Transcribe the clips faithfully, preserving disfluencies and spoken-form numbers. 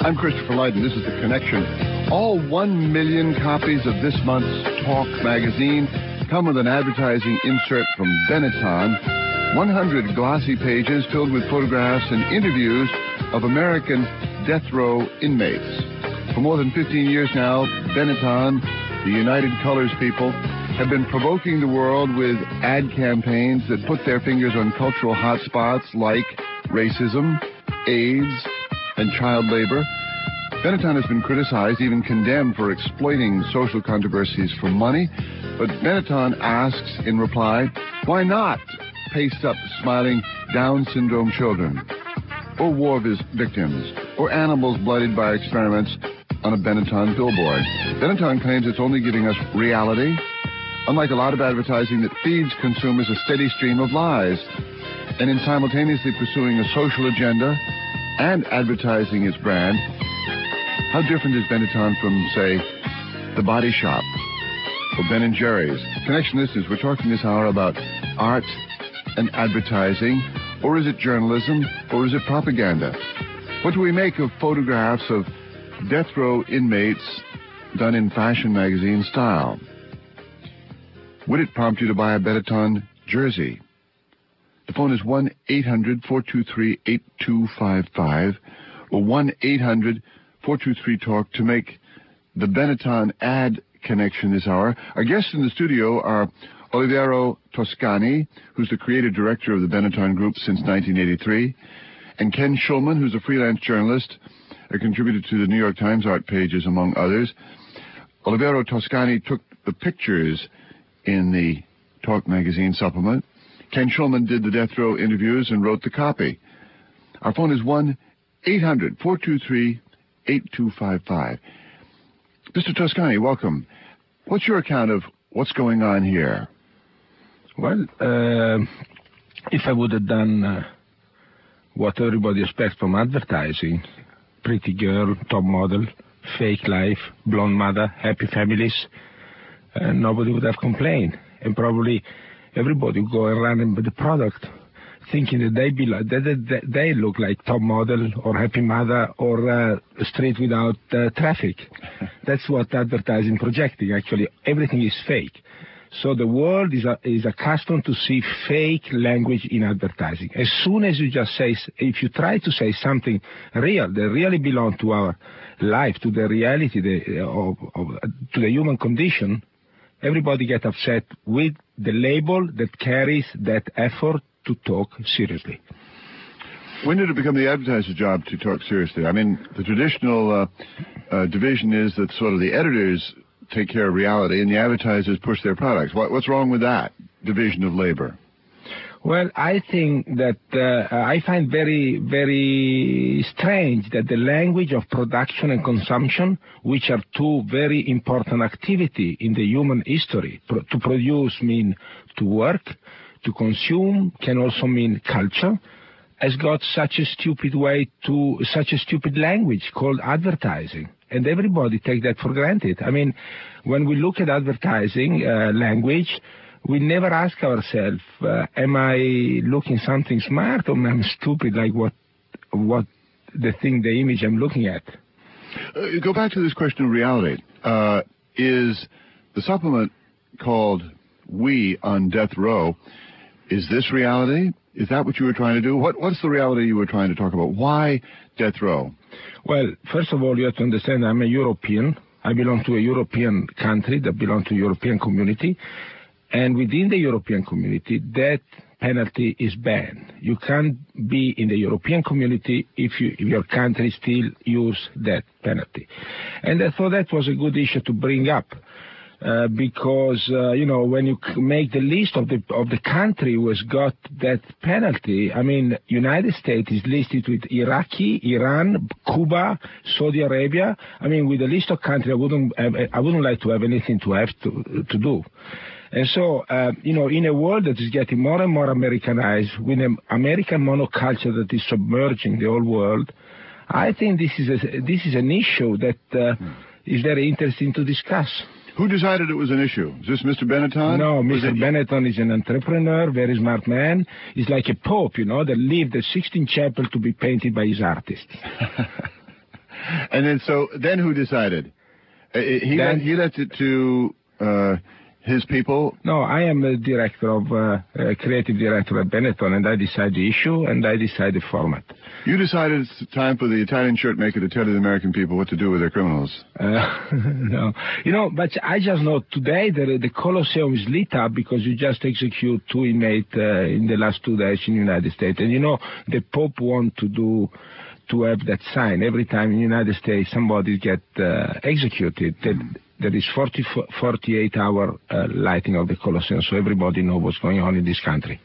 I'm Christopher Light, and this is The Connection. All one million copies of this month's Talk magazine come with an advertising insert from Benetton. one hundred glossy pages filled with photographs and interviews of American death row inmates. For more than fifteen years now, Benetton, the United Colors people, have been provoking the world with ad campaigns that put their fingers on cultural hotspots like racism, AIDS, and child labor. Benetton has been criticized, even condemned, for exploiting social controversies for money. But Benetton asks in reply, why not paste up smiling Down syndrome children, or war vis- victims, or animals blooded by experiments on a Benetton billboard? Benetton claims it's only giving us reality, unlike a lot of advertising that feeds consumers a steady stream of lies, and in simultaneously pursuing a social agenda and advertising its brand. How different is Benetton from, say, The Body Shop or Ben and Jerry's? Connection listeners, we're talking this hour about art and advertising, or is it journalism, or is it propaganda? What do we make of photographs of death row inmates done in fashion magazine style? Would it prompt you to buy a Benetton jersey? The phone is one eight hundred four two three eight two five five or one eight hundred four two three talk to make the Benetton ad connection this hour. Our guests in the studio are Oliviero Toscani, who's the creative director of the Benetton Group since nineteen eighty-three, and Ken Schulman, who's a freelance journalist, a contributor to the New York Times art pages, among others. Oliviero Toscani took the pictures in the Talk magazine supplement. Ken Schulman did the death row interviews and wrote the copy. Our phone is one eight hundred four two three eight two five five. Mister Toscani, welcome. What's your account of what's going on here? Well, uh, if I would have done uh, what everybody expects from advertising, pretty girl, top model, fake life, blonde mother, happy families, uh, nobody would have complained. And probably everybody would go around with the product thinking that they, be like, that, that, that they look like top model or happy mother or uh, street without uh, traffic. That's what advertising projecting. Actually, everything is fake. So the world is, uh, is accustomed to see fake language in advertising. As soon as you just say, if you try to say something real, that really belongs to our life, to the reality the, of, of, to the human condition, everybody gets upset with the label that carries that effort to talk seriously. When did it become the advertiser's job to talk seriously? I mean, the traditional uh, uh, division is that sort of the editors take care of reality and the advertisers push their products. What, what's wrong with that division of labor? Well, I think that uh, I find very, very strange that the language of production and consumption, which are two very important activities in the human history, pro- to produce mean to work, to consume can also mean culture, has got such a stupid way to, such a stupid language called advertising. And everybody take that for granted. I mean, when we look at advertising uh, language, we never ask ourselves, uh, am I looking something smart or am I stupid, like what, what the thing, the image I'm looking at? Uh, go back to this question of reality. Uh, is the supplement called We on Death Row, is this reality? Is that what you were trying to do? What, what's the reality you were trying to talk about? Why death row? Well, first of all, you have to understand I'm a European. I belong to a European country that belongs to a European community. And within the European community, death penalty is banned. You can't be in the European community if, you, if your country still use death penalty. And I thought that was a good issue to bring up. Uh, because, uh, you know, when you make the list of the of the country who has got that penalty, I mean, United States is listed with Iraqi, Iran, Cuba, Saudi Arabia. I mean, with a list of countries, I wouldn't have, I wouldn't like to have anything to have to to do. And so, uh, you know, in a world that is getting more and more Americanized, with an American monoculture that is submerging the whole world, I think this is a, this is an issue that uh, hmm. is very interesting to discuss. Who decided it was an issue? Is this Mister Benetton? No, Mister Benetton is an entrepreneur, very smart man. He's like a pope, you know, that lived the Sistine Chapel to be painted by his artists. And then, so, then who decided? Uh, he, then, left, he left it to uh, his people? No, I am the director of, uh, uh, creative director at Benetton, and I decide the issue, and I decide the format. You decided it's time for the Italian shirt maker to tell the American people what to do with their criminals. Uh, no. You know, but I just know today that the Colosseum is lit up because you just execute two inmates uh, in the last two days in the United States. And you know, the Pope want to do, to have that sign. Every time in the United States somebody get uh, executed, that there is forty, forty-eight hour uh, lighting of the Colosseum, so everybody knows what's going on in this country.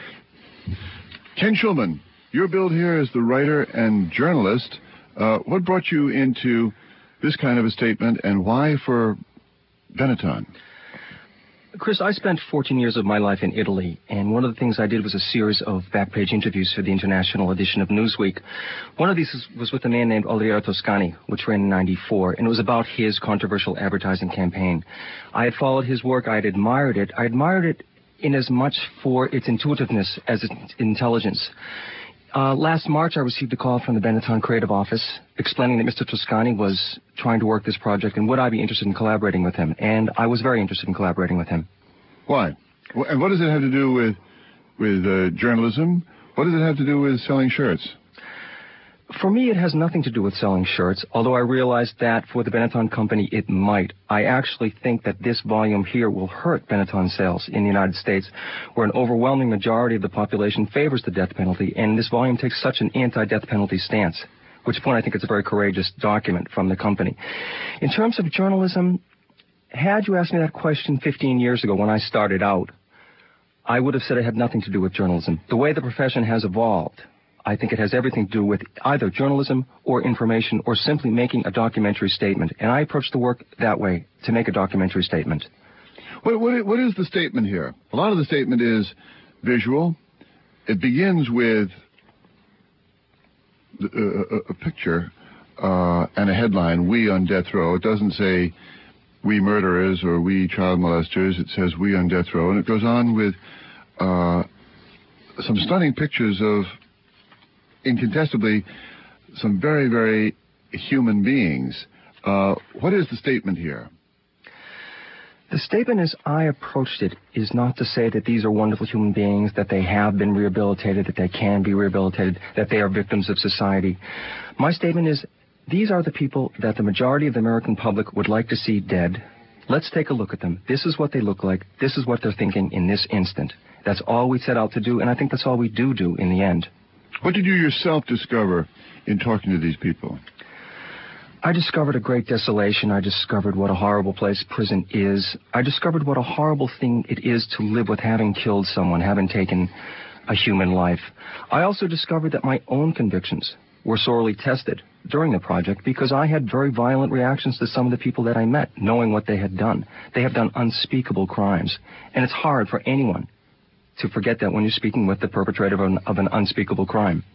Ken Schulman, you're billed here as the writer and journalist. Uh, what brought you into this kind of a statement, and why for Benetton? Chris, I spent fourteen years of my life in Italy, and one of the things I did was a series of back-page interviews for the international edition of Newsweek. One of these was with a man named Oliviero Toscani, which ran in ninety-four, and it was about his controversial advertising campaign. I had followed his work. I had admired it. I admired it in as much for its intuitiveness as its intelligence. Uh, last March, I received a call from the Benetton creative office explaining that Mister Toscani was trying to work this project and would I be interested in collaborating with him. And I was very interested in collaborating with him. Why? And what does it have to do with, with uh, journalism? What does it have to do with selling shirts? For me, it has nothing to do with selling shirts, although I realize that for the Benetton company, it might. I actually think that this volume here will hurt Benetton sales in the United States, where an overwhelming majority of the population favors the death penalty, and this volume takes such an anti-death penalty stance, which point I think it's a very courageous document from the company. In terms of journalism, had you asked me that question fifteen years ago when I started out, I would have said it had nothing to do with journalism. The way the profession has evolved, I think it has everything to do with either journalism or information or simply making a documentary statement. And I approach the work that way, to make a documentary statement. What, what, what is the statement here? A lot of the statement is visual. It begins with the, uh, a, a picture uh, and a headline, "We on death row." It doesn't say "we murderers" or "we child molesters." It says "we on death row." And it goes on with uh, some stunning pictures of, incontestably, some very, very human beings. Uh, what is the statement here? The statement as I approached it is not to say that these are wonderful human beings, that they have been rehabilitated, that they can be rehabilitated, that they are victims of society. My statement is, these are the people that the majority of the American public would like to see dead. Let's take a look at them. This is what they look like. This is what they're thinking in this instant. That's all we set out to do, and I think that's all we do do in the end. What did you yourself discover in talking to these people? I discovered a great desolation. I discovered what a horrible place prison is. I discovered what a horrible thing it is to live with having killed someone, having taken a human life. I also discovered that my own convictions were sorely tested during the project because I had very violent reactions to some of the people that I met, knowing what they had done. They have done unspeakable crimes, and it's hard for anyone to forget that when you're speaking with the perpetrator of an, of an unspeakable crime.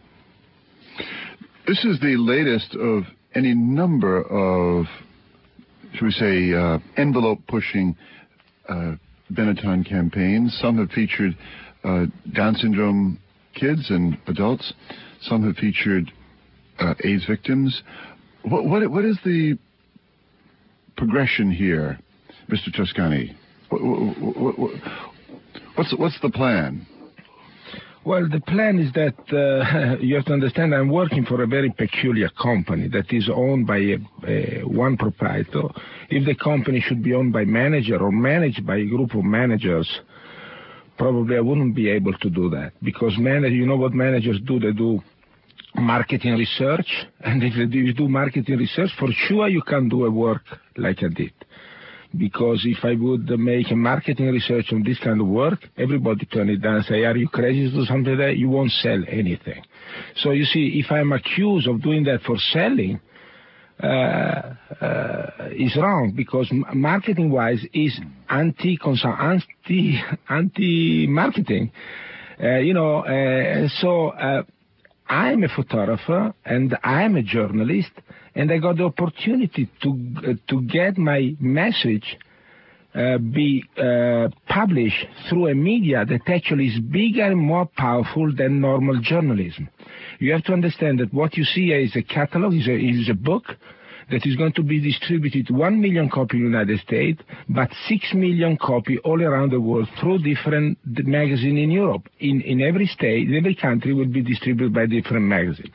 This is the latest of any number of, should we say, uh, envelope-pushing uh, Benetton campaigns. Some have featured uh, Down syndrome kids and adults. Some have featured uh, AIDS victims. What, what, what is the progression here, Mister Toscani? What, what, what, What's, what's the plan? Well, the plan is that uh, you have to understand I'm working for a very peculiar company that is owned by a, a, one proprietor. If the company should be owned by manager or managed by a group of managers, probably I wouldn't be able to do that. Because manage, you know what managers do? They do marketing research. And if you do marketing research, for sure you can't do a work like I did. Because if I would make a marketing research on this kind of work, everybody turn it down and say, are you crazy to do something like that? You won't sell anything. So you see, if I'm accused of doing that for selling, uh, uh, is wrong, because marketing-wise is anti, anti, anti-marketing. Uh, you know, uh, so uh, I'm a photographer and I'm a journalist, and I got the opportunity to uh, to get my message uh, be uh, published through a media that actually is bigger and more powerful than normal journalism. You have to understand that what you see here is a catalog, is a, is a book that is going to be distributed one million copies in the United States, but six million copies all around the world through different magazines in Europe. In, in every state, in every country will be distributed by different magazines.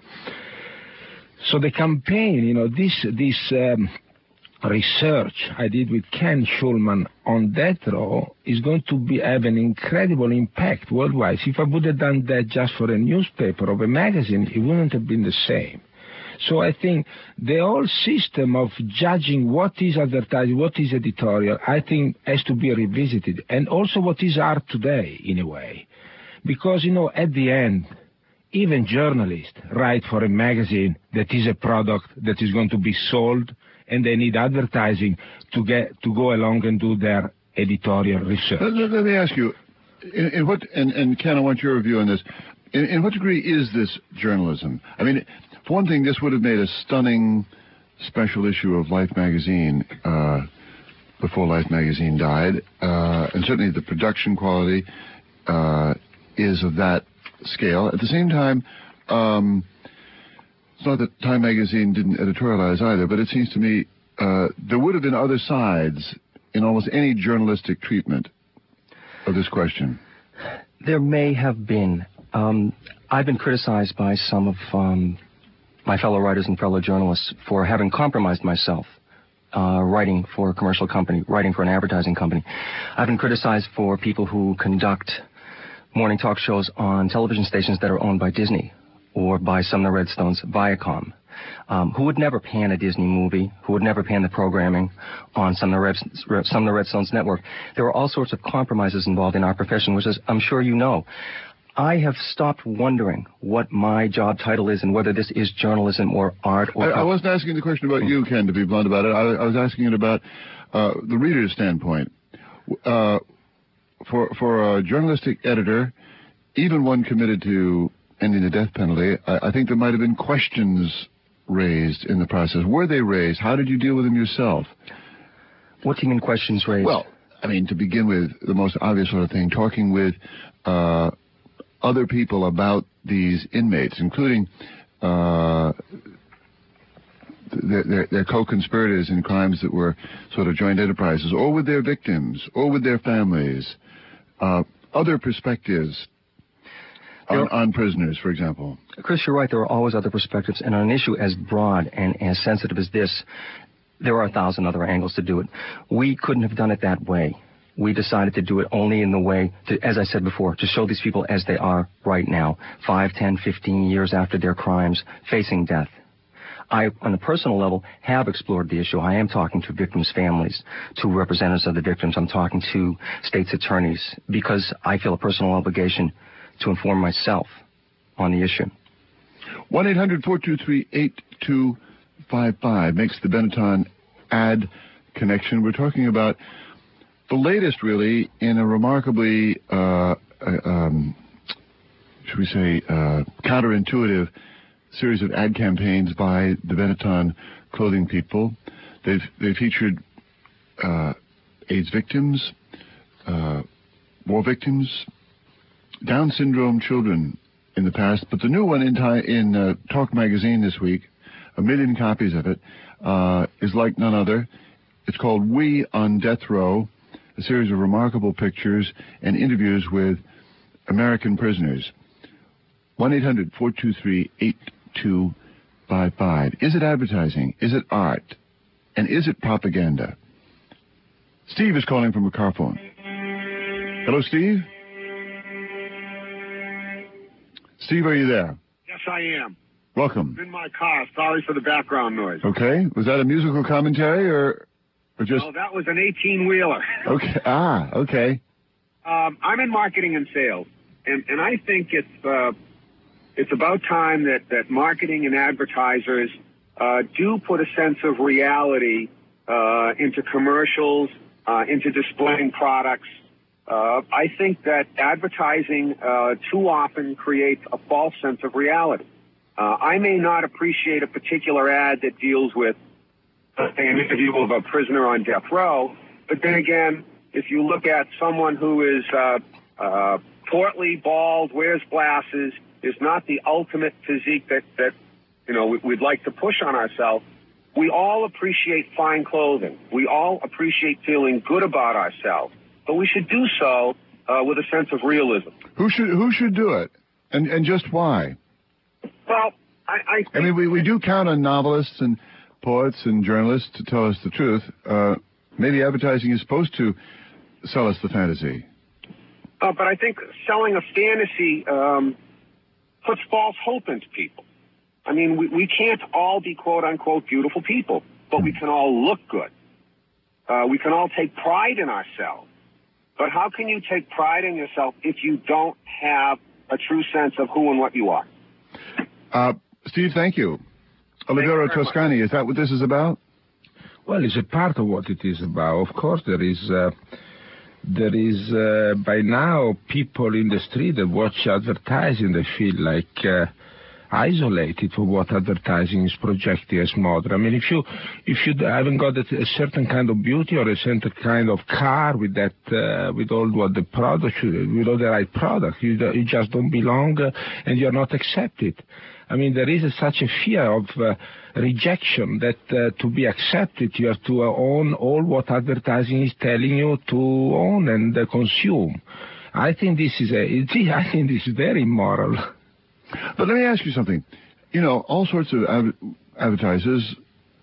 So the campaign, you know, this, this um, research I did with Ken Schulman on death row is going to be, have an incredible impact worldwide. If I would have done that just for a newspaper or a magazine, it wouldn't have been the same. So I think the whole system of judging what is advertising, what is editorial, I think has to be revisited. And also what is art today, in a way. Because, you know, at the end, even journalists write for a magazine that is a product that is going to be sold, and they need advertising to get to go along and do their editorial research. Let, let, let me ask you, in, in what, and, and Ken, I want your view on this. In, in what degree is this journalism? I mean, for one thing, this would have made a stunning special issue of Life magazine uh, before Life magazine died, uh, and certainly the production quality uh, is of that scale. At the same time, um, it's not that Time magazine didn't editorialize either, but it seems to me uh, there would have been other sides in almost any journalistic treatment of this question. There may have been. Um, I've been criticized by some of um, my fellow writers and fellow journalists for having compromised myself uh, writing for a commercial company, writing for an advertising company. I've been criticized for people who conduct morning talk shows on television stations that are owned by Disney or by Sumner Redstone's Viacom, um, who would never pan a Disney movie, who would never pan the programming on Sumner, Red, Sumner Redstone's network. There are all sorts of compromises involved in our profession, which is, I'm sure you know. I have stopped wondering what my job title is and whether this is journalism or art. Or I, I wasn't asking the question about you, Ken, to be blunt about it. I, I was asking it about uh, the reader's standpoint. Uh, for for a journalistic editor, even one committed to ending the death penalty, I, I think there might have been questions raised in the process. Were they raised? How did you deal with them yourself? What do you mean questions raised? Well, I mean, to begin with, the most obvious sort of thing, talking with uh, other people about these inmates, including uh, their, their, their co-conspirators in crimes that were sort of joint enterprises, or with their victims, or with their families, uh, other perspectives on, on prisoners, for example. Chris, you're right. There are always other perspectives. And on an issue as broad and as sensitive as this, there are a thousand other angles to do it. We couldn't have done it that way. We decided to do it only in the way, to, as I said before, to show these people as they are right now, five, ten, fifteen years after their crimes, facing death. I, on a personal level, have explored the issue. I am talking to victims' families, to representatives of the victims. I'm talking to state's attorneys because I feel a personal obligation to inform myself on the issue. one eight hundred four two three eight two five five makes the Benetton ad connection. We're talking about the latest, really, in a remarkably, uh, um, should we say, uh, counterintuitive series of ad campaigns by the Benetton clothing people. They've, they've featured uh, AIDS victims, uh, war victims, Down syndrome children in the past, but the new one in, in uh, Talk magazine this week, a million copies of it, uh, is like none other. It's called We on Death Row, a series of remarkable pictures and interviews with American prisoners. one eight hundred four two three eight two five five. Is it advertising? Is it art? And is it propaganda? Steve is calling from a car phone. Hello, Steve? Steve, are you there? Yes, I am. Welcome. I'm in my car. Sorry for the background noise. Okay. Was that a musical commentary or, or just... No, that was an eighteen-wheeler. Okay. Ah, okay. Um, I'm in marketing and sales, and, and I think it's uh, it's about time that, that marketing and advertisers uh, do put a sense of reality uh, into commercials, uh, into displaying products. Uh, I think that advertising uh, too often creates a false sense of reality. Uh, I may not appreciate a particular ad that deals with, let's say, an interview of a prisoner on death row, But then again, if you look at someone who is uh, uh, portly, bald, wears glasses, is not the ultimate physique that, that you know, we'd like to push on ourselves, we all appreciate fine clothing. We all appreciate feeling good about ourselves. But we should do so uh, with a sense of realism. Who should who should do it, and and just why? Well, I I, think I mean, we, we do count on novelists and poets and journalists to tell us the truth. Uh, maybe advertising is supposed to sell us the fantasy. Uh, but I think selling a fantasy um, puts false hope into people. I mean, we, we can't all be quote-unquote beautiful people, but we can all look good. Uh, we can all take pride in ourselves. But how can you take pride in yourself if you don't have a true sense of who and what you are? Uh, Steve, thank you. Olivero Toscani, is that what this is about? Well, it's a part of what it is about. Of course, there is, uh, there is uh, by now people in the street that watch advertising, they feel like uh, isolated from what advertising is projecting as modern. I mean, if you if you haven't got a, a certain kind of beauty or a certain kind of car with that, uh, with all what the product, with all the right product, you, you just don't belong uh, and you're not accepted. I mean, there is a, such a fear of uh, rejection that uh, to be accepted, you have to uh, own all what advertising is telling you to own and uh, consume. I think this is a, it, I think this is very immoral. But let me ask you something. You know, all sorts of ad- advertisers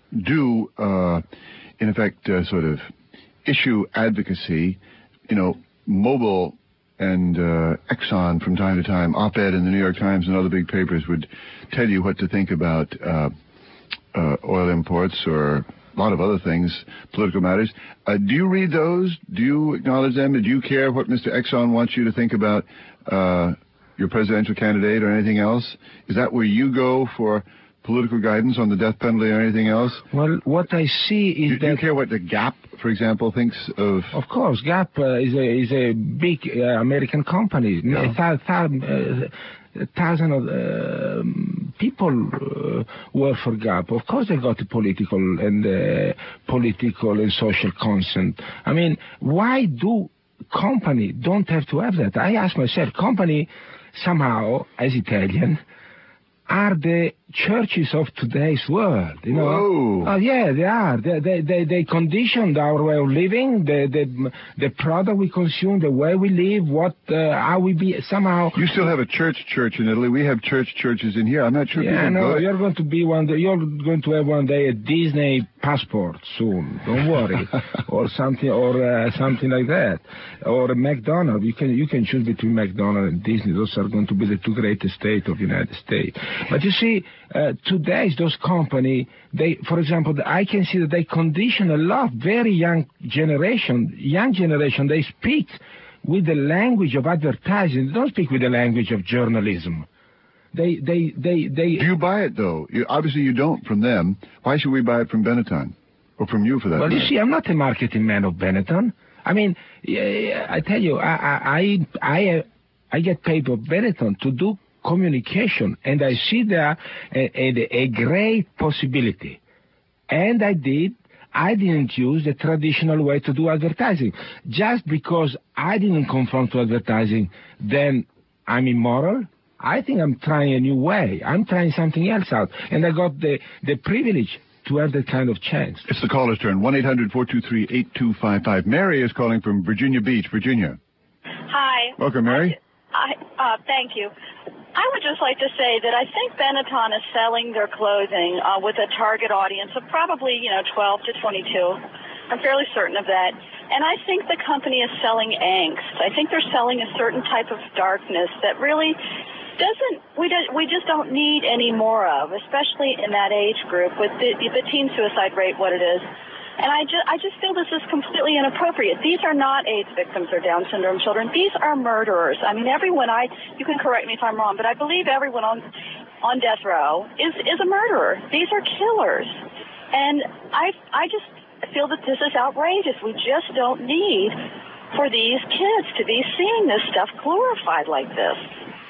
do, uh, in effect, uh, sort of issue advocacy. You know, Mobil and uh, Exxon from time to time, op-ed in the New York Times and other big papers would tell you what to think about uh, uh, oil imports or a lot of other things, political matters. Uh, do you read those? Do you acknowledge them? Do you care what Mister Exxon wants you to think about uh, your presidential candidate or anything else? Is that where you go for political guidance on the death penalty or anything else? Well, what I see is do, that... Do you care what the Gap, for example, thinks of... Of course, Gap uh, is, a, is a big uh, American company. Yeah. A th- th- uh, thousand of uh, people uh, work for Gap. Of course they got the political and uh, political and social consent. I mean, why do company don't have to have that? I ask myself, company somehow, as Italian, are the churches of today's world, you know. Whoa. Oh yeah, they are. They they they, they conditioned our way of living, the the the product we consume, the way we live, what uh, how we be somehow. You still have a church church in Italy. We have church churches in here. I'm not sure. Yeah, people no, go. you're going to be one day. You're going to have one day a Disney passport soon. Don't worry, or something, or uh, something like that, or a McDonald's. You can you can choose between McDonald's and Disney. Those are going to be the two greatest states of the United States. But you see. Uh, today, those companies, they, for example, I can see that they condition a lot, very young generation, young generation, they speak with the language of advertising. They don't speak with the language of journalism. They, they, they, they... Do you buy it, though? You, obviously you don't from them. Why should we buy it from Benetton? Or from you, for that Well, matter? you see, I'm not a marketing man of Benetton. I mean, I tell you, I, I, I, I get paid by Benetton to do communication, and I see there a, a, a great possibility. And I did. I didn't use the traditional way to do advertising. Just because I didn't conform to advertising, then I'm immoral? I think I'm trying a new way. I'm trying something else out. And I got the, the privilege to have that kind of chance. It's the caller's turn. one eight hundred four two three eight two five five. Mary is calling from Virginia Beach, Virginia. Hi. Welcome, Mary. I, I, uh, thank you. I would just like to say that I think Benetton is selling their clothing uh, with a target audience of probably, you know, twelve to twenty-two. I'm fairly certain of that. And I think the company is selling angst. I think they're selling a certain type of darkness that really doesn't, we, do, we just don't need any more of, especially in that age group with the, the teen suicide rate, what it is. And I just, I just feel this is completely inappropriate. These are not AIDS victims or Down syndrome children. These are murderers. I mean, everyone, I, you can correct me if I'm wrong, but I believe everyone on, on death row is, is a murderer. These are killers. And I, I just feel that this is outrageous. We just don't need for these kids to be seeing this stuff glorified like this.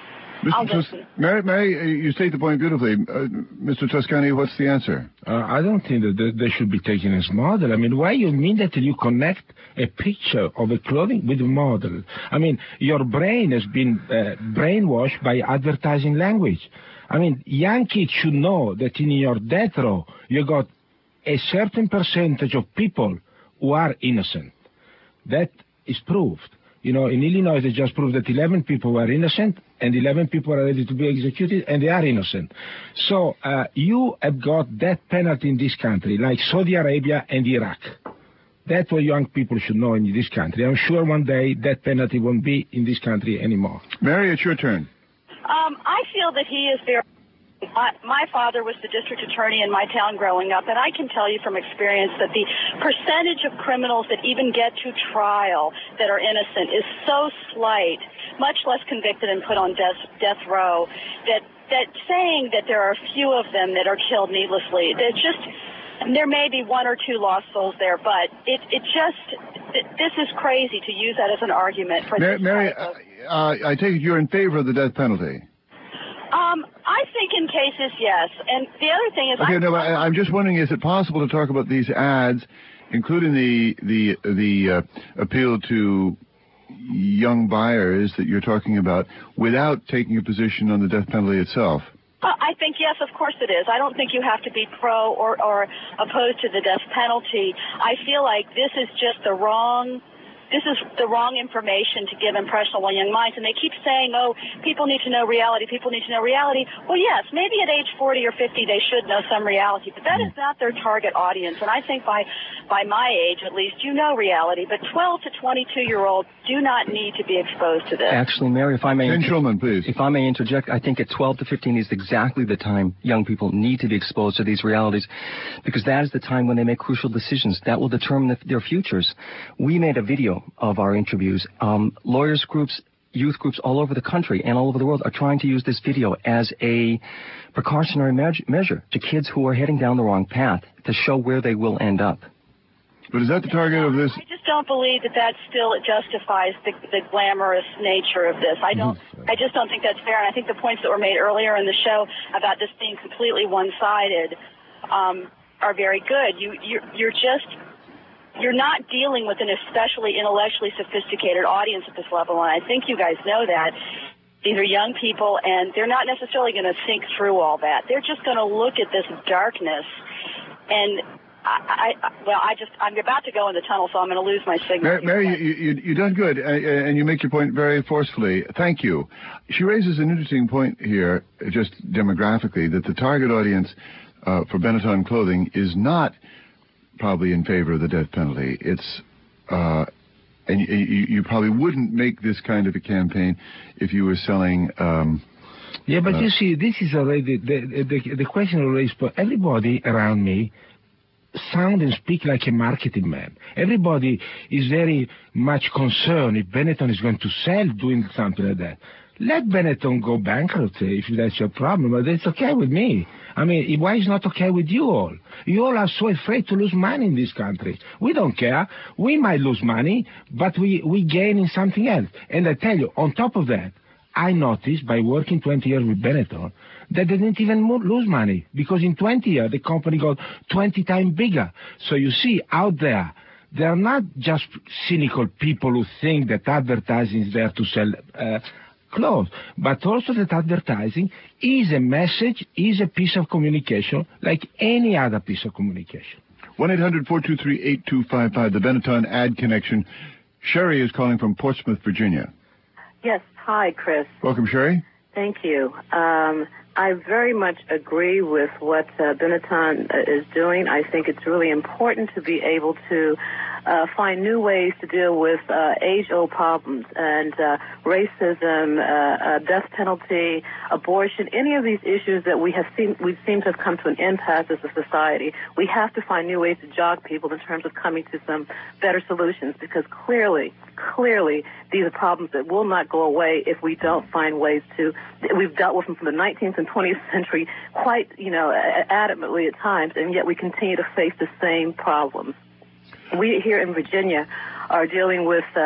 I'll Tus- listen. Mary, Mary, you state the point beautifully. Uh, Mister Toscani, what's the answer? Uh, I don't think that they, they should be taken as model. I mean, why you mean that you connect a picture of a clothing with a model? I mean, your brain has been uh, brainwashed by advertising language. I mean, young kids should know that in your death row, you got a certain percentage of people who are innocent. That is proved. You know, in Illinois, they just proved that eleven people were innocent and eleven people are ready to be executed, and they are innocent. So uh, you have got death penalty in this country, like Saudi Arabia and Iraq. That's what young people should know in this country. I'm sure one day death penalty won't be in this country anymore. Mary, it's your turn. Um, I feel that he is very... My, my father was the district attorney in my town growing up, and I can tell you from experience that the percentage of criminals that even get to trial that are innocent is so slight, much less convicted and put on death, death row, that, that saying that there are a few of them that are killed needlessly, that just, there may be one or two lost souls there, but it, it just, this is crazy to use that as an argument for Mary, this Mary type of, uh, I take it you're in favor of the death penalty. Um, I think in cases, yes. And the other thing is... Okay, I, no, I, I'm just wondering, is it possible to talk about these ads, including the the the uh, appeal to young buyers that you're talking about, without taking a position on the death penalty itself? Uh, I think, yes, of course it is. I don't think you have to be pro or, or opposed to the death penalty. I feel like this is just the wrong... This is the wrong information to give impressionable young minds. And they keep saying, oh, people need to know reality, people need to know reality. Well, yes, maybe at age forty or fifty they should know some reality, but that is not their target audience. And I think by by my age, at least, you know reality. But twelve to twenty-two-year-olds do not need to be exposed to this. Actually, Mary, if I may... Ken Schulman, please. If I may interject, I think at twelve to fifteen is exactly the time young people need to be exposed to these realities, because that is the time when they make crucial decisions. That will determine the, their futures. We made a video of our interviews. Um, lawyers groups, youth groups all over the country and all over the world are trying to use this video as a precautionary me- measure to kids who are heading down the wrong path to show where they will end up. But is that the target of this? I just don't believe that that still justifies the, the glamorous nature of this. I don't. I just don't think that's fair. And I think the points that were made earlier in the show about this being completely one-sided um, are very good. You, you're, you're just... You're not dealing with an especially intellectually sophisticated audience at this level, and I think you guys know that. These are young people, and they're not necessarily going to think through all that. They're just going to look at this darkness, and I, I, well, I just, I'm about to go in the tunnel, so I'm going to lose my signal. Mary, Mary you, you, you've done good, uh, and you make your point very forcefully. Thank you. She raises an interesting point here, just demographically, that the target audience uh, for Benetton clothing is not probably in favor of the death penalty. It's, uh, and you, you, you probably wouldn't make this kind of a campaign if you were selling. Um, yeah, but uh, you see, this is already the the, the question already. For everybody around me sound and speak like a marketing man. Everybody is very much concerned if Benetton is going to sell doing something like that. Let Benetton go bankrupt if that's your problem, but it's okay with me. I mean, why is not okay with you all? You all are so afraid to lose money in this country. We don't care. We might lose money, but we, we gain in something else. And I tell you, on top of that, I noticed by working twenty years with Benetton that they didn't even mo- lose money, because in twenty years the company got twenty times bigger. So you see, out there, they are not just cynical people who think that advertising is there to sell uh, clothes, but also that advertising is a message, is a piece of communication like any other piece of communication. one eight hundred four two three eight two five five, the Benetton Ad Connection. Sherry is calling from Portsmouth, Virginia. Yes. Hi, Chris. Welcome, Sherry. Thank you. Um, I very much agree with what uh, Benetton uh, is doing. I think it's really important to be able to uh, find new ways to deal with uh, age-old problems and uh, racism, uh, uh, death penalty, abortion, any of these issues that we have seen, we seem to have come to an impasse as a society. We have to find new ways to jog people in terms of coming to some better solutions, because clearly, clearly, these are problems that will not go away if we don't find ways to. We've dealt with them from the nineteenth and twentieth century quite, you know, adamantly at times, and yet we continue to face the same problems. We here in Virginia are dealing with uh,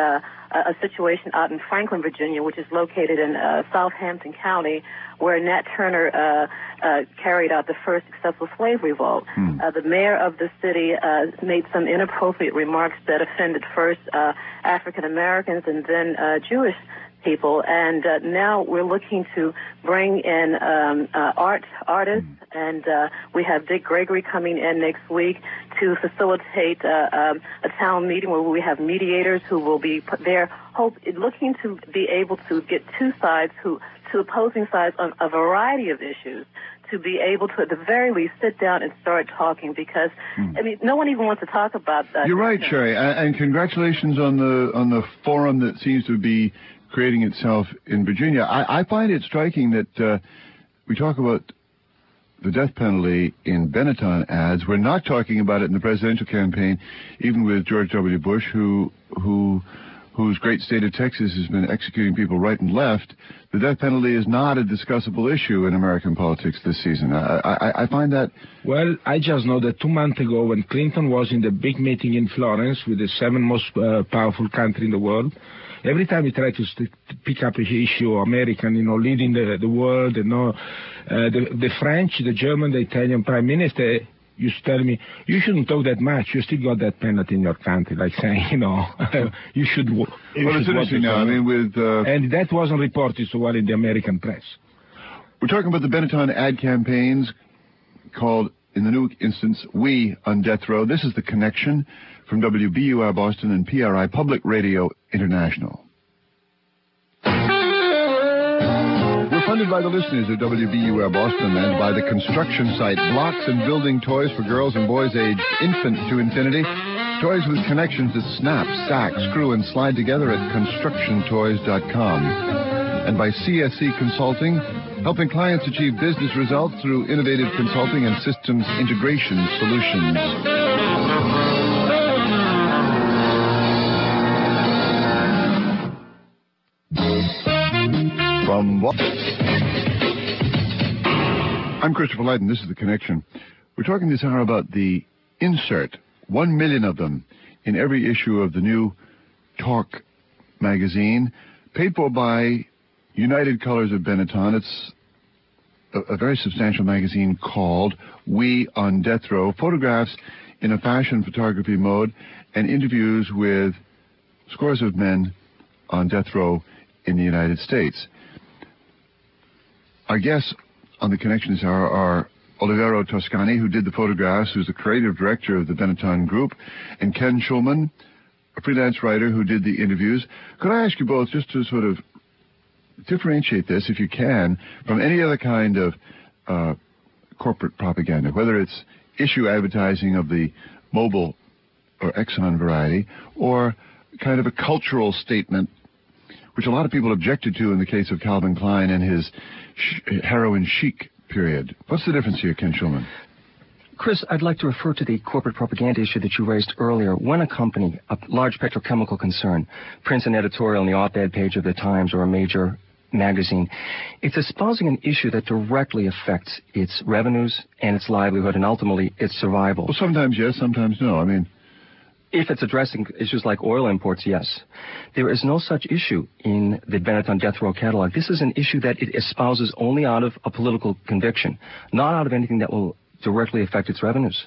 a, a situation out in Franklin, Virginia, which is located in uh, Southampton County, where Nat Turner uh, uh, carried out the first successful slave revolt. Hmm. Uh, the mayor of the city uh, made some inappropriate remarks that offended first uh, African Americans and then uh, Jewish people, and uh, now we're looking to bring in um, uh, art artists, and uh, we have Dick Gregory coming in next week to facilitate uh, um, a town meeting where we have mediators who will be put there, hope looking to be able to get two sides, who two opposing sides on a variety of issues, to be able to, at the very least, sit down and start talking, because, mm. I mean, no one even wants to talk about that. You're right, Sherry, and congratulations on the on the forum that seems to be creating itself in Virginia. I, I find it striking that uh, we talk about the death penalty in Benetton ads. We're not talking about it in the presidential campaign, even with George W. Bush, who who whose great state of Texas has been executing people right and left. The death penalty is not a discussable issue in American politics this season. I, I, I find that... Well, I just know that two months ago, when Clinton was in the big meeting in Florence with the seven most uh, powerful country in the world, every time he tried to, st- to pick up an issue, American, you know, leading the, the world, you know, uh, the, the French, the German, the Italian prime minister used to tell me, you shouldn't talk that much. You still got that penalty in your country, like saying, you know, you should. You well, should it's interesting now. I mean, with uh, and that wasn't reported so well in the American press. We're talking about the Benetton ad campaigns called, in the new instance, We on Death Row. This is The Connection from W B U R Boston and P R I Public Radio International. Funded by the listeners of W B U R Boston and by the construction site Blocks and Building Toys for girls and boys aged infant to infinity. Toys with connections that snap, stack, screw, and slide together at construction toys dot com. And by C S C Consulting, helping clients achieve business results through innovative consulting and systems integration solutions. From I'm Christopher Lydon. This is The Connection. We're talking this hour about the insert, one million of them, in every issue of the new Talk magazine, paid for by United Colors of Benetton. It's a, a very substantial magazine called We on Death Row. Photographs in a fashion photography mode and interviews with scores of men on death row in the United States. Our guests on The Connections are, are Olivero Toscani, who did the photographs, who's the creative director of the Benetton Group, and Ken Schulman, a freelance writer who did the interviews. Could I ask you both just to sort of differentiate this, if you can, from any other kind of uh, corporate propaganda, whether it's issue advertising of the Mobil or Exxon variety, or kind of a cultural statement, which a lot of people objected to in the case of Calvin Klein and his sh- heroin chic period. What's the difference here, Ken Schulman? Chris, I'd like to refer to the corporate propaganda issue that you raised earlier. When a company, a large petrochemical concern, prints an editorial on the op-ed page of the Times or a major magazine, it's espousing an issue that directly affects its revenues and its livelihood and ultimately its survival. Well, sometimes yes, sometimes no. I mean... If it's addressing issues like oil imports, yes. There is no such issue in the Benetton Death Row catalog. This is an issue that it espouses only out of a political conviction, not out of anything that will directly affect its revenues.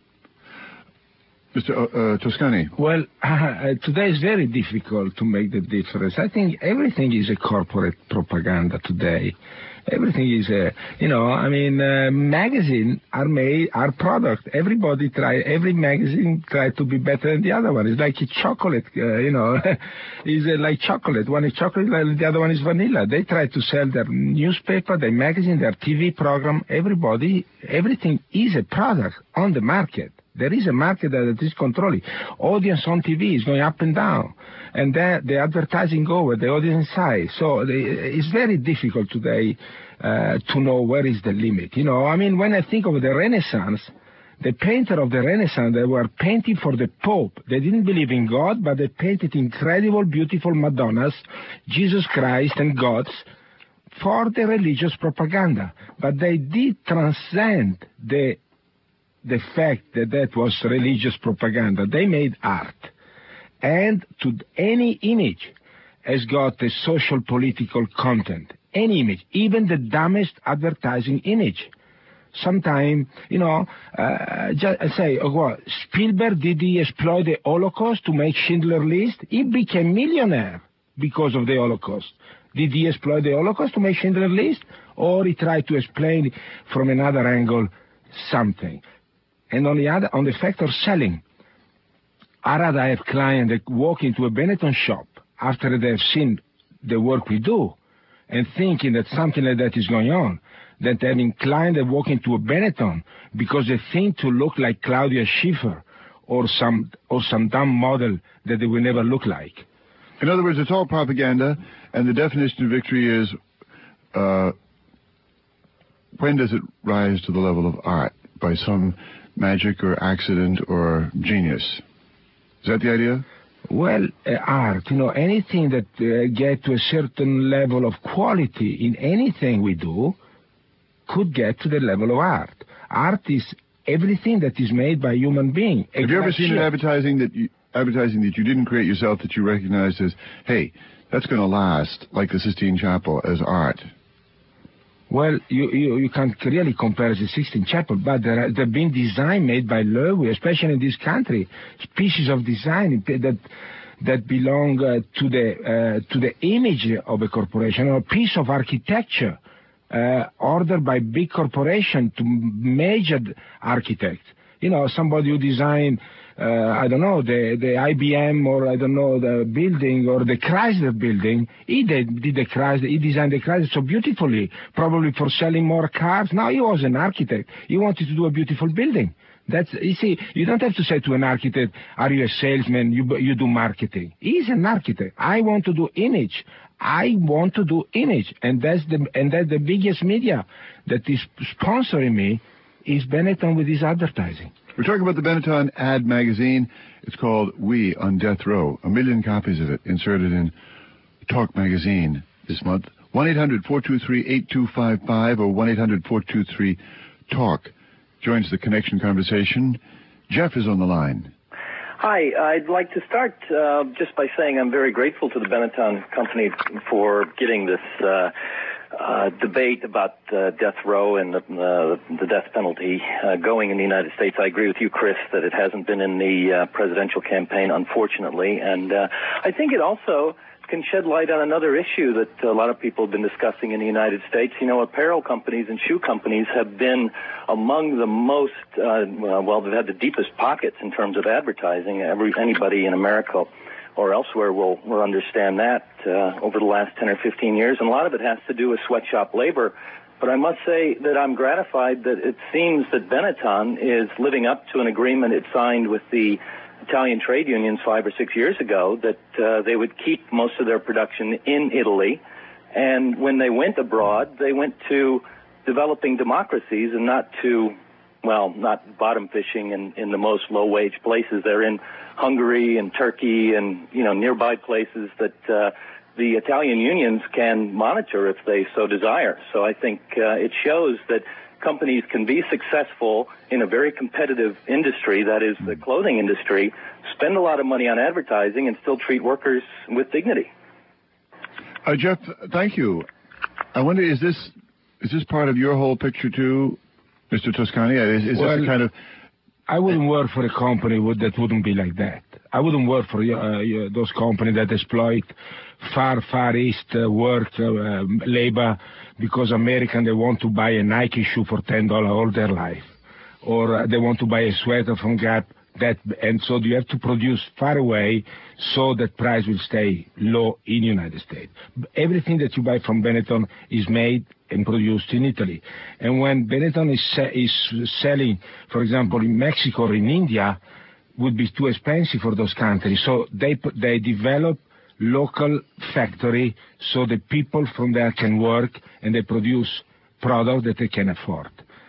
Mister Uh, uh, Toscani. Well, uh, today is very difficult to make the difference. I think everything is a corporate propaganda today. Everything is a, you know, I mean, uh, magazines are made, are product. Everybody try, every magazine try to be better than the other one. It's like a chocolate, uh, you know, it's uh, like chocolate. One is chocolate, the other one is vanilla. They try to sell their newspaper, their magazine, their T V program. Everybody, everything is a product on the market. There is a market that is controlling. Audience on T V is going up and down. And then the advertising over, the audience side. So the, it's very difficult today uh, to know where is the limit. You know, I mean, when I think of the Renaissance, the painter of the Renaissance, they were painting for the Pope. They didn't believe in God, but they painted incredible, beautiful Madonnas, Jesus Christ and gods for the religious propaganda. But they did transcend the the fact that that was religious propaganda. They made art. and to any image has got a social political content. Any image, even the dumbest advertising image. Sometimes, you know, uh, just say, oh, well, Spielberg, did he exploit the Holocaust to make Schindler's List? He became millionaire because of the Holocaust. Did he exploit the Holocaust to make Schindler's List? Or he tried to explain from another angle something? And on the other, on the factor of selling, I rather have clients that walk into a Benetton shop after they have seen the work we do and thinking that something like that is going on, than having clients that walk into a Benetton because they think to look like Claudia Schiffer or some or some dumb model that they will never look like. In other words, it's all propaganda, and the definition of victory is uh, when does it rise to the level of art? By some magic or accident or genius? Is that the idea? Well, uh, art, you know, anything that uh, get to a certain level of quality in anything we do could get to the level of art. Art is everything that is made by a human being. Have you ever seen an advertising that you, advertising that you didn't create yourself that you recognized as, hey, that's going to last, like the Sistine Chapel, as art? Well, you, you, you can't really compare the Sistine Chapel, but there have there been design made by Loewe, especially in this country, pieces of design that that belong uh, to the uh, to the image of a corporation, or a piece of architecture uh, ordered by big corporation to major architects. You know, somebody who designed, uh, I don't know, the, the I B M or I don't know, the building or the Chrysler building. He did, did the Chrysler, he designed the Chrysler so beautifully, probably for selling more cars. No, he was an architect. He wanted to do a beautiful building. That's, you see, you don't have to say to an architect, are you a salesman, you, you do marketing. He's an architect. I want to do image. I want to do image. And that's the, and that's the biggest media that is sponsoring me is Benetton with his advertising. We're talking about the Benetton ad magazine. It's called We on Death Row. A million copies of it inserted in Talk magazine this month. one eight hundred four two three eight two five five or one eight hundred four two three talk joins the connection conversation. Jeff is on the line. Hi, I'd like to start uh, just by saying I'm very grateful to the Benetton company for getting this uh, uh, debate about uh, death row and the, uh, the death penalty uh, going in the United States. I agree with you, Chris, that it hasn't been in the uh, presidential campaign, unfortunately. And uh, I think it also can shed light on another issue that a lot of people have been discussing in the United States. You know, apparel companies and shoe companies have been among the most, uh, well, they've had the deepest pockets in terms of advertising. Every, anybody in America or elsewhere will, will understand that uh, over the last ten or fifteen years. And a lot of it has to do with sweatshop labor. But I must say that I'm gratified that it seems that Benetton is living up to an agreement it signed with the Italian trade unions five or six years ago that uh, they would keep most of their production in Italy. And when they went abroad, they went to developing democracies and not to, well, not bottom fishing in, in the most low-wage places. They're in Hungary and Turkey and, you know, nearby places that uh, the Italian unions can monitor if they so desire. So I think uh, it shows that companies can be successful in a very competitive industry, that is the clothing industry, spend a lot of money on advertising and still treat workers with dignity. Uh, Jeff, thank you. I wonder, is this is this part of your whole picture too, Mister Toscani? Is, is well, this a kind of... I wouldn't work for a company would, that wouldn't be like that. I wouldn't work for uh, those companies that exploit far, far east uh, work, uh, um, labor, because Americans, they want to buy a Nike shoe for ten dollars all their life. Or uh, they want to buy a sweater from Gap, that, and so you have to produce far away so that price will stay low in the United States. Everything that you buy from Benetton is made and produced in Italy. And when Benetton is, se- is selling, for example, in Mexico or in India, would be too expensive for those countries. So they they develop local factory so the people from there can work and they produce products that they can afford.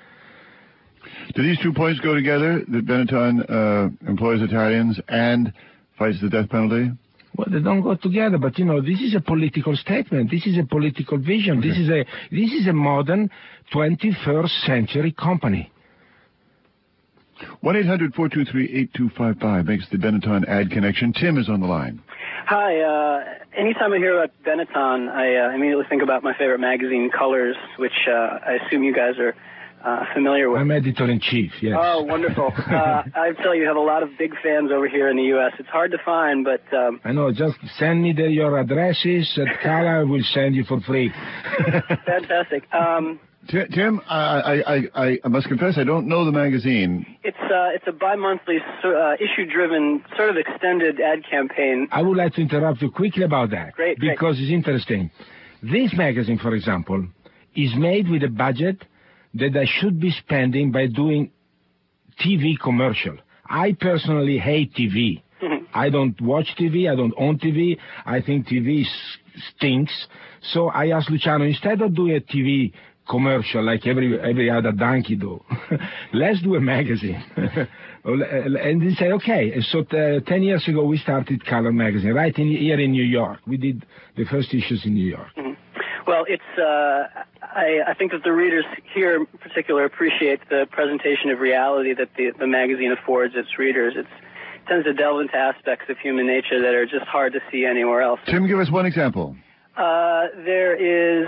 Do these two points go together, that Benetton uh, employs Italians and fights the death penalty? Well, they don't go together, but you know, this is a political statement. This is a political vision. Okay. This is a this is a modern twenty-first century company. one eight hundred four two three eight two five five makes the Benetton ad connection. Tim is on the line. Hi. Uh, anytime I hear about Benetton, I uh, immediately think about my favorite magazine, Colors, which uh, I assume you guys are uh, familiar with. I'm editor-in-chief, yes. Oh, wonderful. uh, I tell you, you have a lot of big fans over here in the U S It's hard to find, but... Um... I know. Just send me the, your addresses at Cala. We'll send you for free. Fantastic. Um... Tim, I, I, I, I must confess I don't know the magazine. It's uh, it's a bi-monthly uh, issue-driven sort of extended ad campaign. I would like to interrupt you quickly about that. Great, because great. It's interesting. This magazine, for example, is made with a budget that I should be spending by doing T V commercial. I personally hate T V. I don't watch T V. I don't own T V. I think T V stinks. So I asked Luciano, instead of doing a T V commercial like every every other donkey do, let's do a magazine. And they say, okay. So uh, ten years ago we started Color Magazine, right in, here in New York. We did the first issues in New York. Mm-hmm. Well, it's uh, I, I think that the readers here in particular appreciate the presentation of reality that the, the magazine affords its readers. It's, it tends to delve into aspects of human nature that are just hard to see anywhere else. Tim, give us one example. Uh, there is...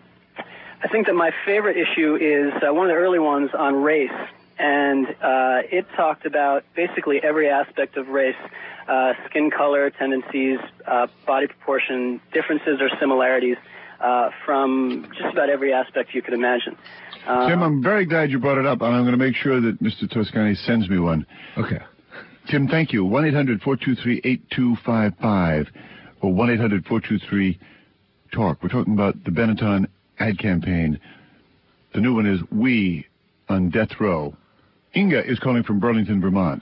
I think that my favorite issue is uh, one of the early ones on race, and uh, it talked about basically every aspect of race, uh, skin color, tendencies, uh, body proportion, differences or similarities uh, from just about every aspect you could imagine. Uh, Tim, I'm very glad you brought it up, and I'm going to make sure that Mister Toscani sends me one. Okay. Tim, thank you. one eight hundred four two three eight two five five or one eight hundred four two three talk. We're talking about the Benetton ad campaign. The new one is We on Death Row. Inga is calling from Burlington, Vermont.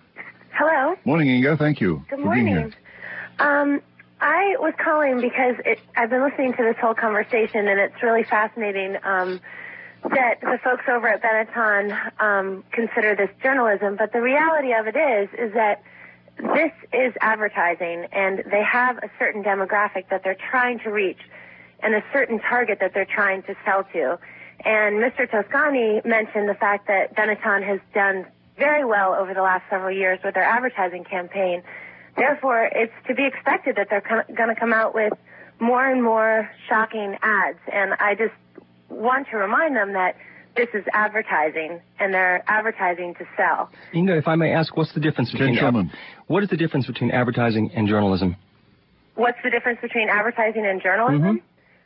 Hello. Morning, Inga. Thank you Good for morning. being here. Um, I was calling because it, I've been listening to this whole conversation, and it's really fascinating um, that the folks over at Benetton um, consider this journalism. But the reality of it is, is that this is advertising, and they have a certain demographic that they're trying to reach, and a certain target that they're trying to sell to. And Mister Toscani mentioned the fact that Benetton has done very well over the last several years with their advertising campaign. Therefore, it's to be expected that they're going to come out with more and more shocking ads. And I just want to remind them that this is advertising, and they're advertising to sell. Inga, if I may ask, what's the difference between Gentlemen. what is the difference between advertising and journalism? What's the difference between advertising and journalism? Mm-hmm.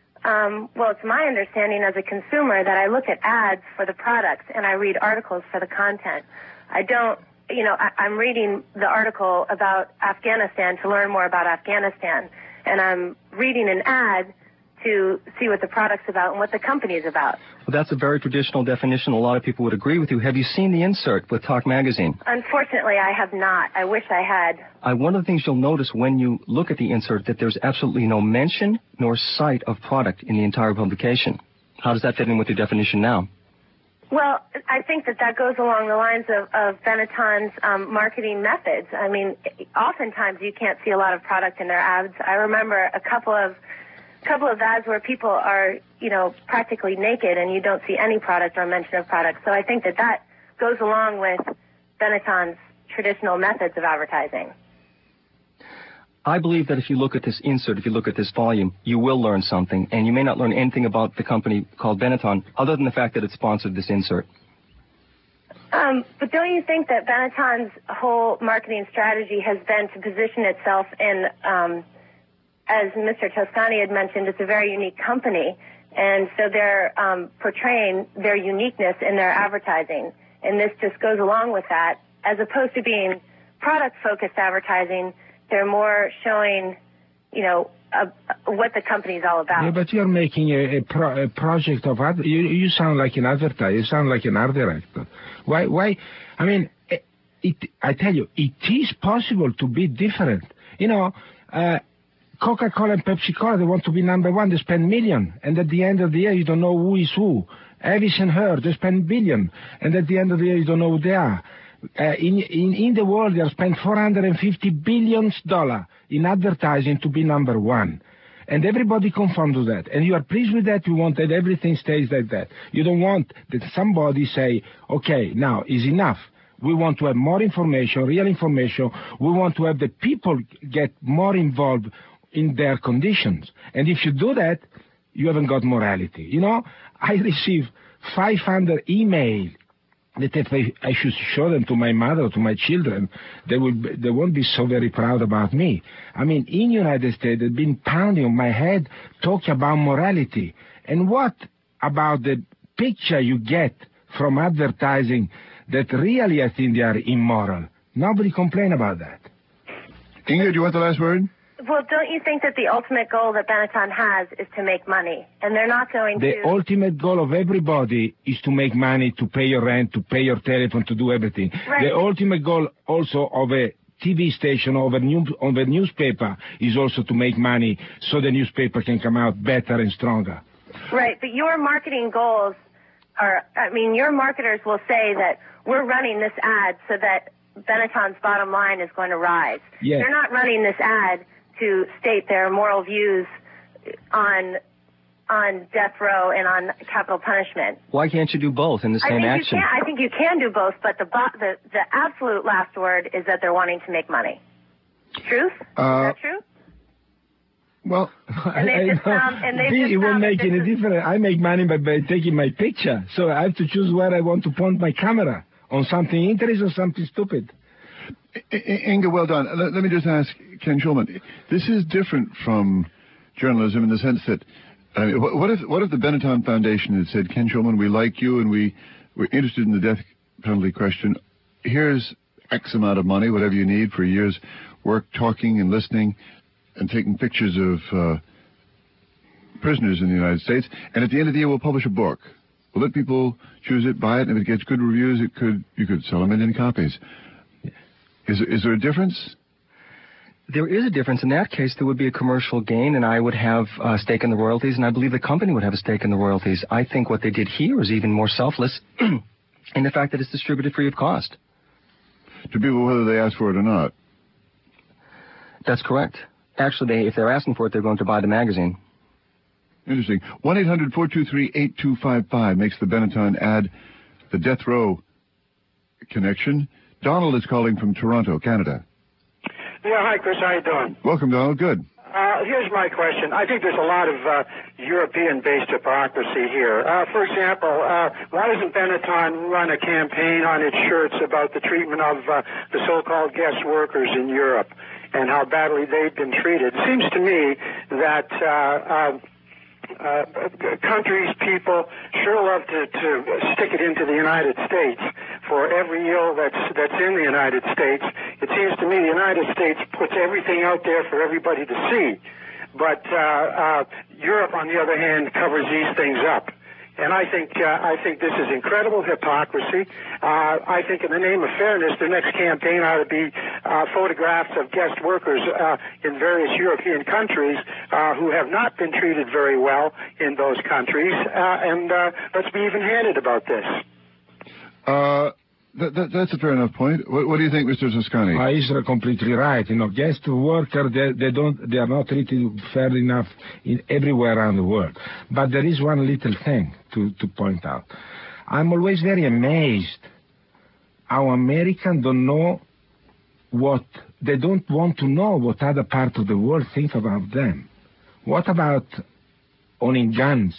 Um, well, it's my understanding as a consumer that I look at ads for the products and I read articles for the content. I don't, you know, I, I'm reading the article about Afghanistan to learn more about Afghanistan, and I'm reading an ad to see what the product's about and what the company's about. Well, that's a very traditional definition. A lot of people would agree with you. Have you seen the insert with Talk Magazine? Unfortunately, I have not. I wish I had. I, one of the things you'll notice when you look at the insert that there's absolutely no mention nor sight of product in the entire publication. How does that fit in with your definition now? Well, I think that that goes along the lines of, of Benetton's um, marketing methods. I mean, oftentimes you can't see a lot of product in their ads. I remember a couple of couple of ads where people are, you know, practically naked and you don't see any product or mention of product. So I think that that goes along with Benetton's traditional methods of advertising. I believe that if you look at this insert, if you look at this volume, you will learn something, and you may not learn anything about the company called Benetton other than the fact that it sponsored this insert. Um, but don't you think that Benetton's whole marketing strategy has been to position itself in, um, as Mister Toscani had mentioned, it's a very unique company, and so they're um, portraying their uniqueness in their advertising, and this just goes along with that. As opposed to being product-focused advertising, they're more showing, you know, a, a, what the company's all about. Yeah, but you're making a, a, pro, a project of ad. You, you sound like an advertiser. You sound like an art director. Why? Why? I mean, it, it, I tell you, it is possible to be different. You know, uh, Coca-Cola and Pepsi-Cola, they want to be number one. They spend million, and at the end of the year, you don't know who is who. Avis and Her, they spend billion, and at the end of the year, you don't know who they are. Uh, in, in, in the world, they have spent four hundred fifty billion dollars in advertising to be number one. And everybody conforms to that. And you are pleased with that. You want that everything stays like that. You don't want that somebody say, okay, now is enough. We want to have more information, real information. We want to have the people get more involved in their conditions. And if you do that, you haven't got morality. You know, I receive five hundred emails that if I, I should show them to my mother or to my children, they will be, they won't be so very proud about me. I mean, in the United States, they've been pounding on my head, talking about morality. And what about the picture you get from advertising that really I think they are immoral? Nobody complain about that. Inga, do you want the last word? Well, don't you think that the ultimate goal that Benetton has is to make money? And they're not going the to... The ultimate goal of everybody is to make money, to pay your rent, to pay your telephone, to do everything. Right. The ultimate goal also of a T V station or of a, new, of a newspaper is also to make money so the newspaper can come out better and stronger. Right, but your marketing goals are, I mean, your marketers will say that we're running this ad so that Benetton's bottom line is going to rise. Yes. They're not running this ad to state their moral views on on death row and on capital punishment. Why can't you do both in the same I think action? You can, I think you can do both, but the, bo- the the absolute last word is that they're wanting to make money. Truth? Uh, is that true? Well, and they just found, and they just it won't found make any is... difference. I make money by, by taking my picture, so I have to choose where I want to point my camera, on something interesting or something stupid. Inga, well done. Let, let me just ask Ken Schulman. This is different from journalism in the sense that, uh, what, what if what if the Benetton Foundation had said, Ken Schulman, we like you and we, we're interested in the death penalty question. Here's X amount of money, whatever you need for a year's work, talking and listening and taking pictures of uh, prisoners in the United States. And at the end of the year, we'll publish a book. We'll let people choose it, buy it, and if it gets good reviews, it could you could sell a million copies. Is, is there a difference? There is a difference. In that case, there would be a commercial gain, and I would have a stake in the royalties, and I believe the company would have a stake in the royalties. I think what they did here is even more selfless in the fact that it's distributed free of cost. To people, whether they ask for it or not. That's correct. Actually, they, if they're asking for it, they're going to buy the magazine. Interesting. one eight hundred four two three eight two five five makes the Benetton ad the death row connection. Donald is calling from Toronto, Canada. Yeah, hi, Chris. How you doing? Welcome, Donald. Good. Uh, here's my question. I think there's a lot of uh, European-based hypocrisy here. Uh, for example, uh, why doesn't Benetton run a campaign on its shirts about the treatment of uh, the so-called guest workers in Europe and how badly they've been treated? It seems to me that uh, uh, uh, countries, people sure love to, to stick it into the United States for every ill that's that's in the United States. It seems to me the United States puts everything out there for everybody to see, but uh, uh, Europe, on the other hand, covers these things up. And I think uh, I think this is incredible hypocrisy. Uh, I think in the name of fairness, the next campaign ought to be uh, photographs of guest workers uh, in various European countries uh, who have not been treated very well in those countries. Uh, and uh, let's be even-handed about this. Uh, that, that, that's a fair enough point. What, what do you think, Mister Toscani? Uh, he's completely right. You know, guest workers, they, they don't, they are not treated fair enough in everywhere around the world. But there is one little thing to, to point out. I'm always very amazed how Americans don't know what, they don't want to know what other parts of the world think about them. What about owning guns?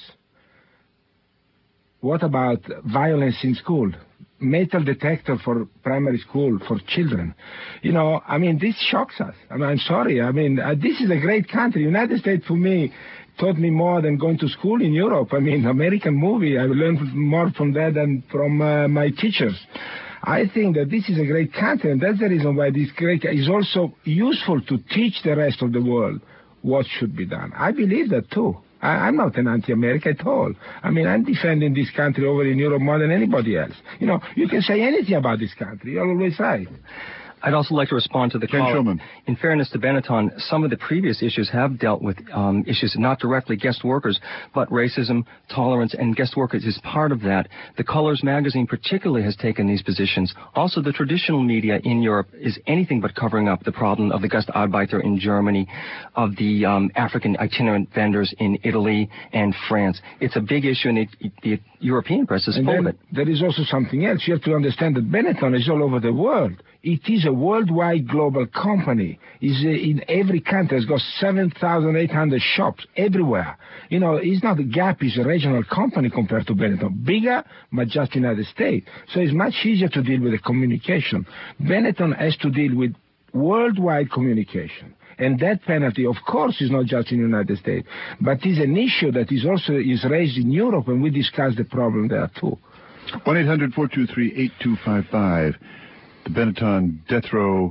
What about violence in school? Metal detector for primary school for children. You know, I mean, this shocks us. I mean, I'm sorry. I mean, uh, this is a great country. United States, for me, taught me more than going to school in Europe. I mean, American movie, I learned more from that than from uh, my teachers. I think that this is a great country, and that's the reason why this great is also useful to teach the rest of the world what should be done. I believe that, too. I, I'm not an anti-American at all. I mean, I'm defending this country over in Europe more than anybody else. You know, you can say anything about this country. You're always right. I'd also like to respond to the Ken caller. Shulman. In fairness to Benetton, some of the previous issues have dealt with um, issues not directly guest workers, but racism, tolerance, and guest workers is part of that. The Colors magazine particularly has taken these positions. Also, the traditional media in Europe is anything but covering up the problem of the Gastarbeiter in Germany, of the um, African itinerant vendors in Italy and France. It's a big issue, and it, it, the European press is and full of then it. there is also something else. You have to understand that Benetton is all over the world. It is a worldwide global company. It's uh, in every country. It's got seven thousand eight hundred shops everywhere. You know, it's not Gap is a regional company compared to Benetton. Bigger, but just United States. So it's much easier to deal with the communication. Benetton has to deal with worldwide communication. And that penalty, of course, is not just in the United States, but is an issue that is also is raised in Europe, and we discuss the problem there too. one eight hundred four two three eight two five five, the Benetton Death Row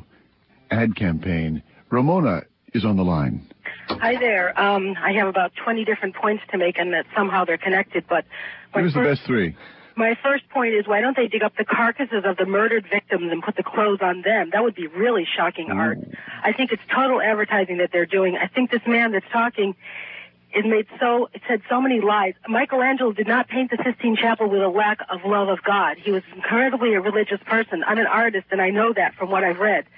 ad campaign. Ramona is on the line. Hi there. Um, I have about twenty different points to make, and that somehow they're connected. But Give us the best three. My first point is, why don't they dig up the carcasses of the murdered victims and put the clothes on them? That would be really shocking art. I think it's total advertising that they're doing. I think this man that's talking is made so, it said so many lies. Michelangelo did not paint the Sistine Chapel with a lack of love of God. He was incredibly a religious person. I'm an artist, and I know that from what I've read.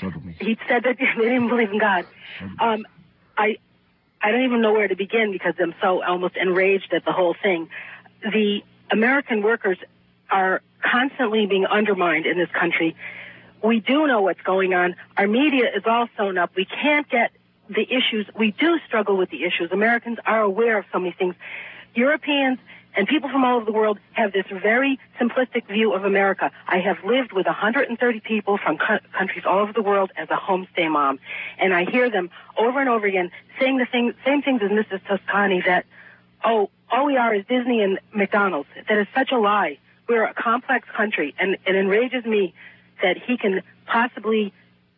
He said that they didn't believe in God. Um, I, I don't even know where to begin because I'm so almost enraged at the whole thing. The American workers are constantly being undermined in this country. We do know what's going on. Our media is all sewn up. We can't get the issues. We do struggle with the issues. Americans are aware of so many things. Europeans and people from all over the world have this very simplistic view of America. I have lived with one hundred thirty people from co- countries all over the world as a homestay mom, and I hear them over and over again saying the thing, same things as Missus Toscani, that, oh, all we are is Disney and McDonald's. That is such a lie. We're a complex country, and it enrages me that he can possibly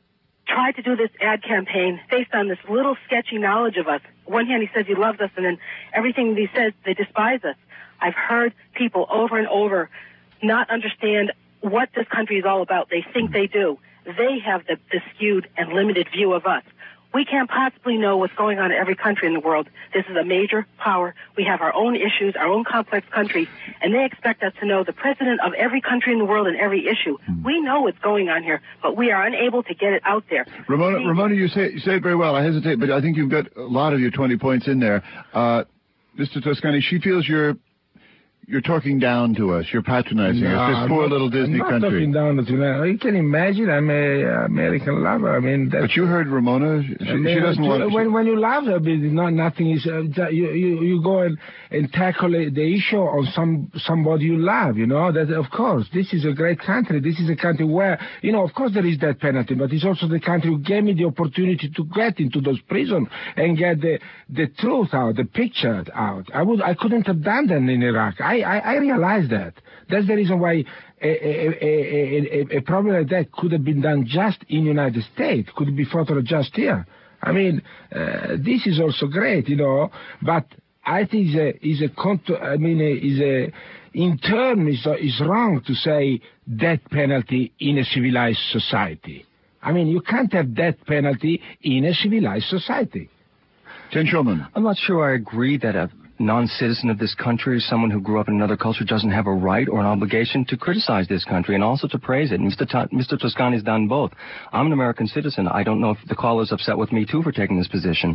try to do this ad campaign based on this little sketchy knowledge of us. On one hand, he says he loves us, and then everything that he says, they despise us. I've heard people over and over not understand what this country is all about. They think they do. They have the, the skewed and limited view of us. We can't possibly know what's going on in every country in the world. This is a major power. We have our own issues, our own complex country, and they expect us to know the president of every country in the world and every issue. Mm. We know what's going on here, but we are unable to get it out there. Ramona, we, Ramona, you say, you say it very well. I hesitate, but I think you've got a lot of your twenty points in there. Uh, Mister Toscani, she feels you're You're talking down to us. You're patronizing no, us. This poor not, little Disney I'm not country. talking down to you. You can imagine I'm a American lover. I mean, that's, but you heard Ramona. She, I mean, she doesn't to, want. When she, when you love her, not nothing is. Uh, you, you you go and, and tackle the issue on some somebody you love. You know that of course this is a great country. This is a country where you know of course there is that penalty, but it's also the country who gave me the opportunity to get into those prisons and get the the truth out, the picture out. I would I couldn't have done that in Iraq. I I, I realize that. That's the reason why a, a, a, a, a problem like that could have been done just in the United States, could be fought just here. I mean, uh, this is also great, you know, but I think is a, is a, I mean, is a, in term is, is wrong to say death penalty in a civilized society. I mean, you can't have death penalty in a civilized society. Ken Shulman. I'm not sure I agree that a non-citizen of this country, someone who grew up in another culture, doesn't have a right or an obligation to criticize this country and also to praise it. Mister Ta- Mister Toscani's done both. I'm an American citizen. I don't know if the caller's upset with me, too, for taking this position.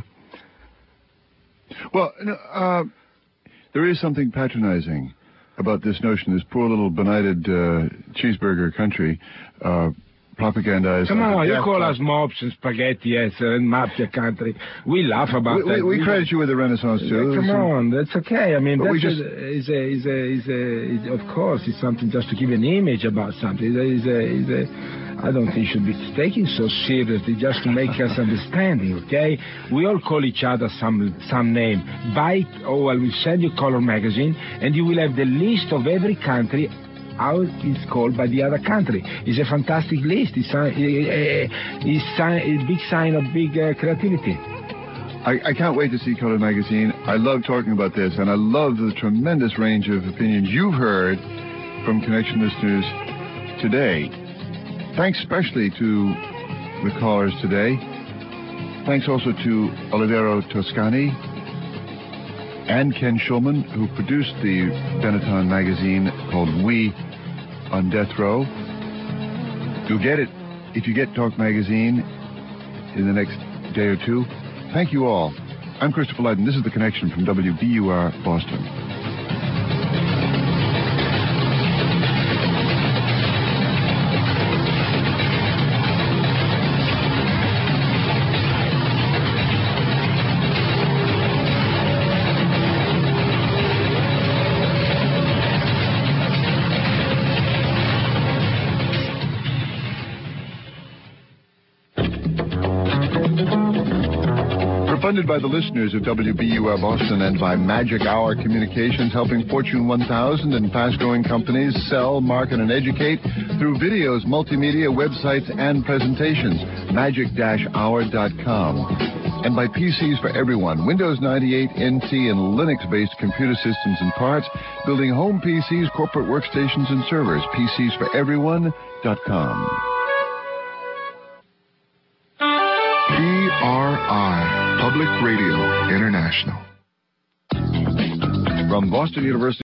Well, uh, there is something patronizing about this notion, this poor little benighted uh, cheeseburger country, uh, propagandized. Come on, you death. call us mobs and spaghetti yes, and mafia country. We laugh about we, that. We, we credit you with the Renaissance too. Come on, that's okay. I mean, that's just... a, is a, is a, is a, is, of course, it's something just to give an image about something. Is a, is a, I don't think it should be taken so seriously, just to make us understanding. Okay, we all call each other some some name. Buy, oh well, we'll send you Color magazine, and you will have the list of every country. How it's called by the other country. It's a fantastic list. It's a, a, a, a big sign of big uh, creativity. I, I can't wait to see Color Magazine. I love talking about this, and I love the tremendous range of opinions you've heard from Connection listeners today. Thanks especially to the callers today. Thanks also to Olivero Toscani and Ken Schulman, who produced the Benetton magazine called We on Death Row. You'll get it if you get Talk Magazine in the next day or two. Thank you all. I'm Christopher Lydon. This is The Connection from W B U R Boston. Funded by the listeners of W B U R Boston and by Magic Hour Communications, helping Fortune one thousand and fast-growing companies sell, market, and educate through videos, multimedia, websites, and presentations. magic dash hour dot com. And by P Cs for Everyone, Windows ninety-eight, N T, and Linux-based computer systems and parts, building home P Cs, corporate workstations, and servers. P Cs for everyone dot com. P R I, Public Radio International. From Boston University.